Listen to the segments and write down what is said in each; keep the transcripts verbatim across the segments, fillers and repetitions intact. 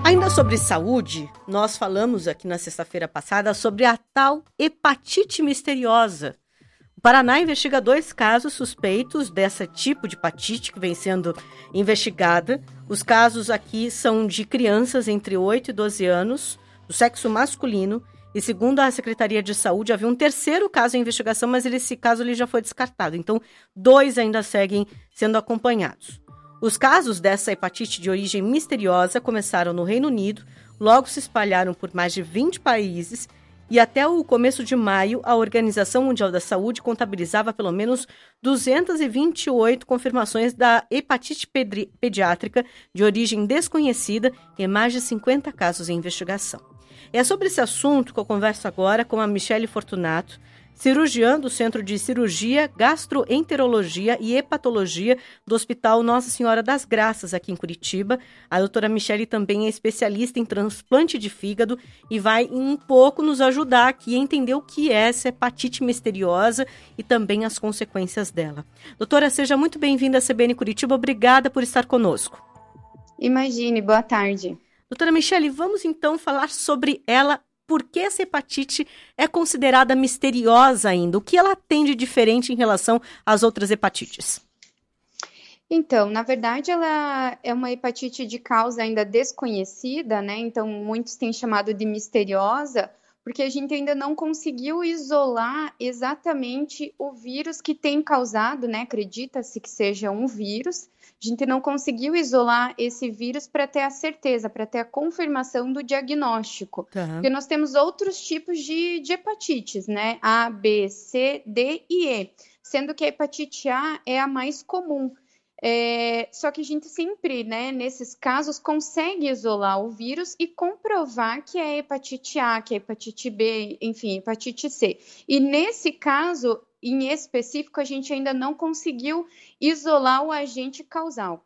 Ainda sobre saúde, nós falamos aqui na sexta-feira passada sobre a tal hepatite misteriosa. O Paraná investiga dois casos suspeitos desse tipo de hepatite que vem sendo investigada. Os casos aqui são de crianças entre oito e doze anos, do sexo masculino, e segundo a Secretaria de Saúde, havia um terceiro caso em investigação, mas esse caso ele já foi descartado. Então, dois ainda seguem sendo acompanhados. Os casos dessa hepatite de origem misteriosa começaram no Reino Unido, logo se espalharam por mais de vinte países e até o começo de maio a Organização Mundial da Saúde contabilizava pelo menos duzentas e vinte e oito confirmações da hepatite pedri- pediátrica de origem desconhecida e mais de cinquenta casos em investigação. É sobre esse assunto que eu converso agora com a Michele Fortunato, cirurgiã do Centro de Cirurgia, Gastroenterologia e Hepatologia do Hospital Nossa Senhora das Graças, aqui em Curitiba. A doutora Michele também é especialista em transplante de fígado e vai um pouco nos ajudar aqui a entender o que é essa hepatite misteriosa e também as consequências dela. Doutora, seja muito bem-vinda à C B N Curitiba. Obrigada por estar conosco. Imagine, boa tarde. Doutora Michele, vamos então falar sobre ela. Por que essa hepatite é considerada misteriosa ainda? O que ela tem de diferente em relação às outras hepatites? Então, na verdade, ela é uma hepatite de causa ainda desconhecida, né? Então, muitos têm chamado de misteriosa, porque a gente ainda não conseguiu isolar exatamente o vírus que tem causado, né? Acredita-se que seja um vírus. A gente não conseguiu isolar esse vírus para ter a certeza, para ter a confirmação do diagnóstico. Tá. Porque nós temos outros tipos de, de hepatites, né? A, B, C, D e E. Sendo que a hepatite A é a mais comum. É, só que a gente sempre, né, nesses casos, consegue isolar o vírus e comprovar que é hepatite A, que é hepatite B, enfim, hepatite C. E nesse caso, em específico, a gente ainda não conseguiu isolar o agente causal.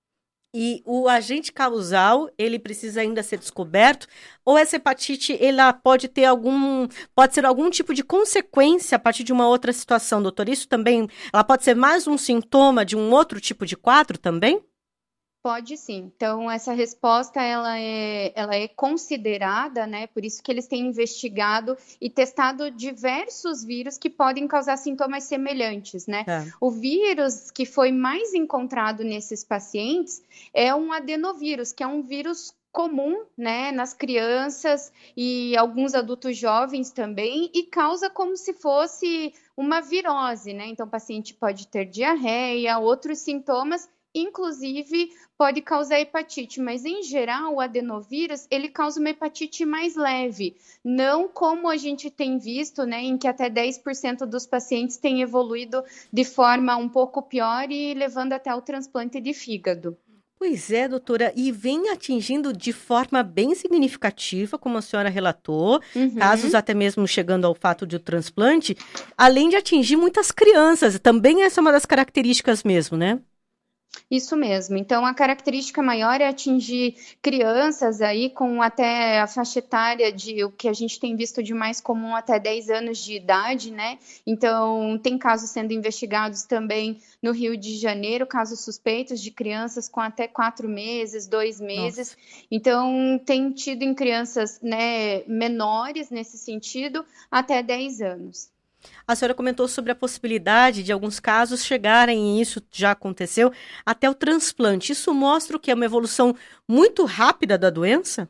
E o agente causal, ele precisa ainda ser descoberto? Ou essa hepatite, ela pode ter algum, pode ser algum tipo de consequência a partir de uma outra situação, doutor? Isso também, ela pode ser mais um sintoma de um outro tipo de quadro também? Pode sim. Então, essa resposta ela é, ela é considerada, né? Por isso que eles têm investigado e testado diversos vírus que podem causar sintomas semelhantes, né? É. O vírus que foi mais encontrado nesses pacientes é um adenovírus, que é um vírus comum, né, nas crianças e alguns adultos jovens também, e causa como se fosse uma virose, né? Então, o paciente pode ter diarreia, outros sintomas, inclusive pode causar hepatite, mas em geral o adenovírus ele causa uma hepatite mais leve, não como a gente tem visto, né, em que até dez por cento dos pacientes têm evoluído de forma um pouco pior e levando até o transplante de fígado. Pois é, doutora, e vem atingindo de forma bem significativa, como a senhora relatou, Uhum. casos até mesmo chegando ao fato de o transplante, além de atingir muitas crianças, também essa é uma das características mesmo, né? Isso mesmo. Então, a característica maior é atingir crianças aí com até a faixa etária de o que a gente tem visto de mais comum até dez anos de idade, né? Então, tem casos sendo investigados também no Rio de Janeiro, casos suspeitos de crianças com até quatro meses, dois meses. Nossa. Então, tem tido em crianças, né, menores nesse sentido, até dez anos. A senhora comentou sobre a possibilidade de alguns casos chegarem, e isso já aconteceu, até o transplante. Isso mostra o que é uma evolução muito rápida da doença?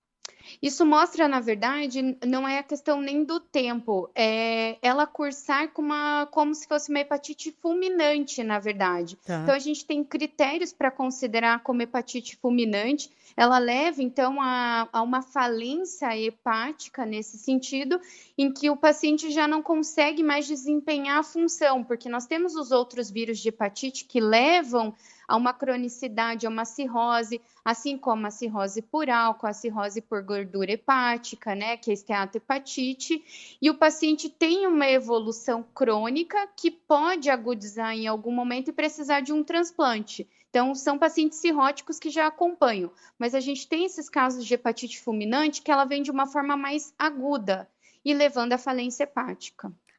Isso mostra, na verdade, não é a questão nem do tempo, é ela cursar com uma, como se fosse uma hepatite fulminante, na verdade. Tá. Então, a gente tem critérios para considerar como hepatite fulminante. Ela leva, então, a, a uma falência hepática nesse sentido, em que o paciente já não consegue mais desempenhar a função, porque nós temos os outros vírus de hepatite que levam a uma cronicidade, a uma cirrose, assim como a cirrose por álcool, a cirrose por gordura hepática, né, que é a esteatohepatite, e o paciente tem uma evolução crônica que pode agudizar em algum momento e precisar de um transplante. Então, são pacientes cirróticos que já acompanham, mas a gente tem esses casos de hepatite fulminante que ela vem de uma forma mais aguda e levando à falência hepática.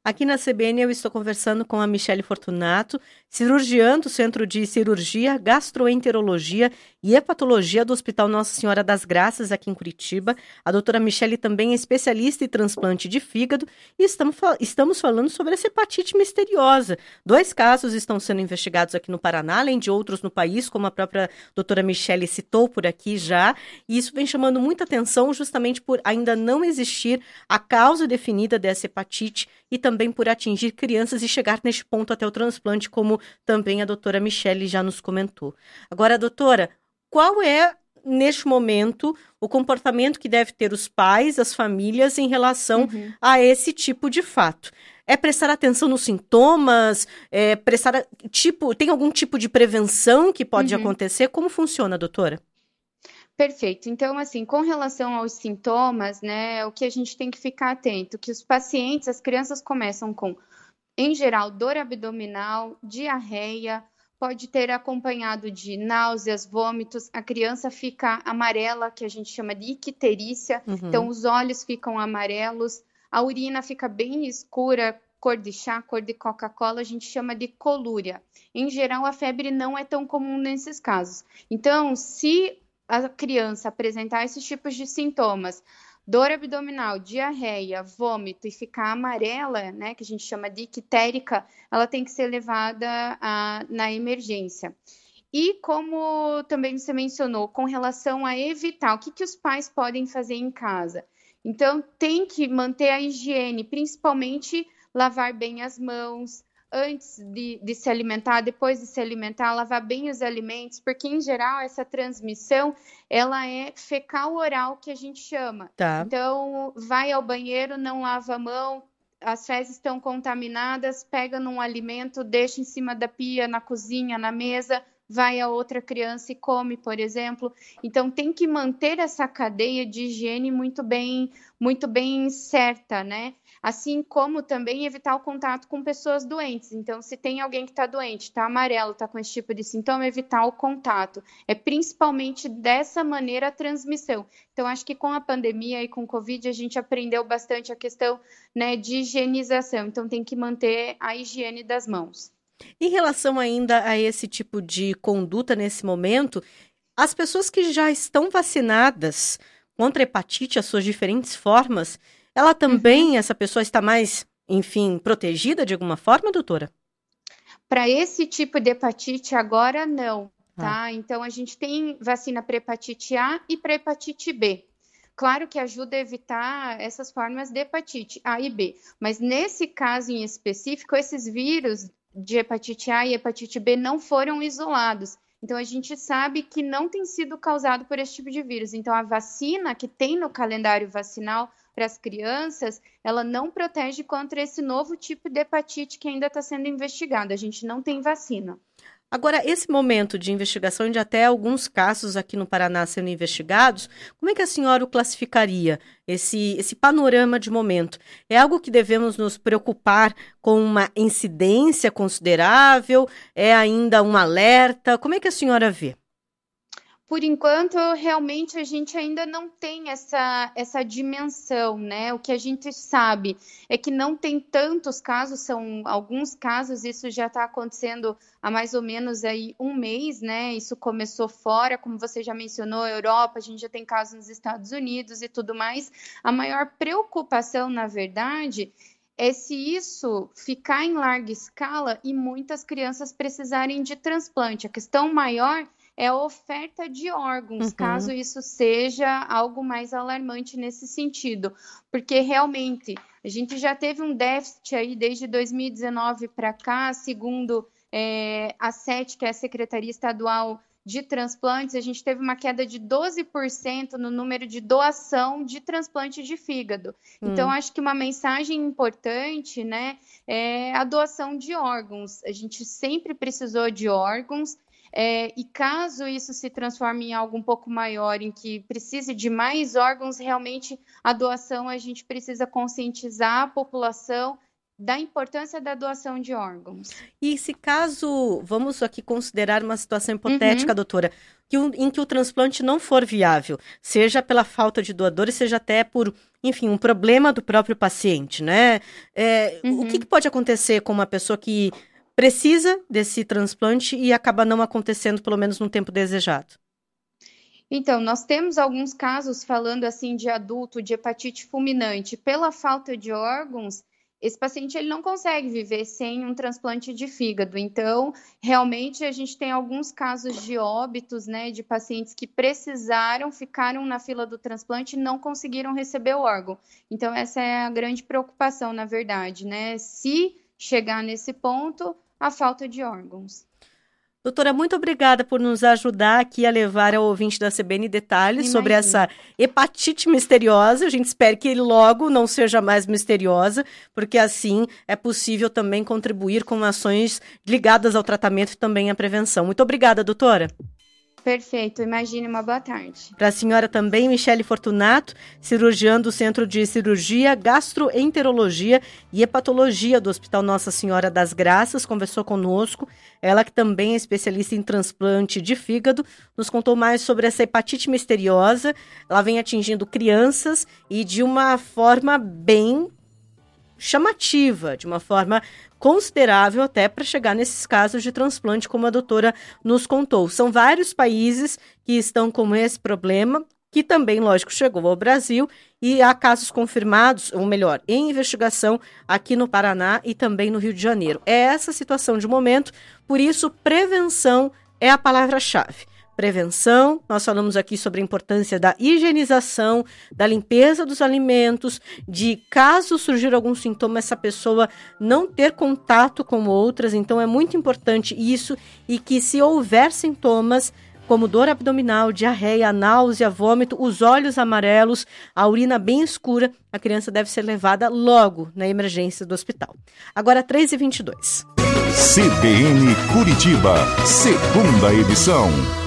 Aqui na C B N eu estou conversando com a Michele Fortunato, cirurgiã do Centro de Cirurgia, Gastroenterologia e Hepatologia do Hospital Nossa Senhora das Graças, aqui em Curitiba. A doutora Michele também é especialista em transplante de fígado e estamos, estamos falando sobre essa hepatite misteriosa. Dois casos estão sendo investigados aqui no Paraná, além de outros no país, como a própria doutora Michele citou por aqui já, e isso vem chamando muita atenção justamente por ainda não existir a causa definida dessa hepatite e também por atingir crianças e chegar neste ponto até o transplante, como também a doutora Michele já nos comentou. Agora, doutora, qual é, neste momento, o comportamento que deve ter os pais, as famílias, em relação uhum. a esse tipo de fato? É prestar atenção nos sintomas? É prestar, tipo, tem algum tipo de prevenção que pode uhum. acontecer? Como funciona, doutora? Perfeito. Então, assim, com relação aos sintomas, né, o que a gente tem que ficar atento, que os pacientes, as crianças começam com, em geral, dor abdominal, diarreia, pode ter acompanhado de náuseas, vômitos, a criança fica amarela, que a gente chama de icterícia, uhum. então os olhos ficam amarelos, a urina fica bem escura, cor de chá, cor de Coca-Cola, a gente chama de colúria. Em geral, a febre não é tão comum nesses casos. Então, se a criança apresentar esses tipos de sintomas, dor abdominal, diarreia, vômito e ficar amarela, né, que a gente chama de ictérica, ela tem que ser levada a, na emergência. E como também você mencionou, com relação a evitar, o que, que os pais podem fazer em casa? Então, tem que manter a higiene, principalmente lavar bem as mãos, antes de, de se alimentar, depois de se alimentar, lavar bem os alimentos, porque, em geral, essa transmissão, ela é fecal-oral, que a gente chama. Tá. Então, vai ao banheiro, não lava a mão, as fezes estão contaminadas, pega num alimento, deixa em cima da pia, na cozinha, na mesa, vai a outra criança e come, por exemplo. Então, tem que manter essa cadeia de higiene muito bem, muito bem certa, né? Assim como também evitar o contato com pessoas doentes. Então, se tem alguém que está doente, está amarelo, está com esse tipo de sintoma, evitar o contato. É principalmente dessa maneira a transmissão. Então, acho que com a pandemia e com o Covid, a gente aprendeu bastante a questão, né, de higienização. Então, tem que manter a higiene das mãos. Em relação ainda a esse tipo de conduta nesse momento, as pessoas que já estão vacinadas contra a hepatite, as suas diferentes formas, ela também, uhum. essa pessoa está mais, enfim, protegida de alguma forma, doutora? Para esse tipo de hepatite, agora não, tá? Ah. Então, a gente tem vacina para hepatite A e para hepatite B. Claro que ajuda a evitar essas formas de hepatite A e B, mas nesse caso em específico, esses vírus de hepatite A e hepatite B não foram isolados. Então, a gente sabe que não tem sido causado por esse tipo de vírus. Então, a vacina que tem no calendário vacinal para as crianças, ela não protege contra esse novo tipo de hepatite que ainda está sendo investigado. A gente não tem vacina. Agora, esse momento de investigação, de até alguns casos aqui no Paraná sendo investigados, como é que a senhora o classificaria, esse, esse panorama de momento? É algo que devemos nos preocupar com uma incidência considerável? É ainda um alerta? Como é que a senhora vê? Por enquanto, realmente a gente ainda não tem essa, essa dimensão, né? O que a gente sabe é que não tem tantos casos, são alguns casos, isso já está acontecendo há mais ou menos aí um mês, né? Isso começou fora, como você já mencionou, Europa, a gente já tem casos nos Estados Unidos e tudo mais. A maior preocupação, na verdade, é se isso ficar em larga escala e muitas crianças precisarem de transplante. A questão maior é a oferta de órgãos, uhum. caso isso seja algo mais alarmante nesse sentido, porque realmente a gente já teve um déficit aí desde dois mil e dezenove para cá, segundo é, a S E T, que é a Secretaria Estadual de Transplantes, a gente teve uma queda de doze por cento no número de doação de transplante de fígado. Hum. Então, acho que uma mensagem importante, né, é a doação de órgãos. A gente sempre precisou de órgãos, É, e caso isso se transforme em algo um pouco maior, em que precise de mais órgãos, realmente a doação a gente precisa conscientizar a população da importância da doação de órgãos. E se caso, vamos aqui considerar uma situação hipotética, uhum. doutora, que o, em que o transplante não for viável, seja pela falta de doadores, seja até por, enfim, um problema do próprio paciente, né? É, uhum. O que, que pode acontecer com uma pessoa que precisa desse transplante e acaba não acontecendo, pelo menos no tempo desejado? Então, nós temos alguns casos, falando assim de adulto, de hepatite fulminante, pela falta de órgãos, esse paciente ele não consegue viver sem um transplante de fígado. Então, realmente, a gente tem alguns casos de óbitos, né, de pacientes que precisaram, ficaram na fila do transplante e não conseguiram receber o órgão. Então, essa é a grande preocupação, na verdade, né? Se chegar nesse ponto, a falta de órgãos. Doutora, muito obrigada por nos ajudar aqui a levar ao ouvinte da C B N detalhes Imagina. sobre essa hepatite misteriosa. A gente espera que logo não seja mais misteriosa, porque assim é possível também contribuir com ações ligadas ao tratamento e também à prevenção. Muito obrigada, doutora. Perfeito, imagine, uma boa tarde. Para a senhora também, Michele Fortunato, cirurgiã do Centro de Cirurgia, Gastroenterologia e Hepatologia do Hospital Nossa Senhora das Graças, conversou conosco. Ela, que também é especialista em transplante de fígado, nos contou mais sobre essa hepatite misteriosa. Ela vem atingindo crianças e de uma forma bem chamativa, de uma forma considerável até para chegar nesses casos de transplante, como a doutora nos contou. São vários países que estão com esse problema, que também, lógico, chegou ao Brasil, e há casos confirmados, ou melhor, em investigação aqui no Paraná e também no Rio de Janeiro. É essa a situação de momento, por isso, prevenção é a palavra-chave. Prevenção, nós falamos aqui sobre a importância da higienização, da limpeza dos alimentos, de caso surgir algum sintoma, essa pessoa não ter contato com outras, então é muito importante isso, e que se houver sintomas como dor abdominal, diarreia, náusea, vômito, os olhos amarelos, a urina bem escura, a criança deve ser levada logo na emergência do hospital. Agora, três e vinte e dois. C B N Curitiba, segunda edição.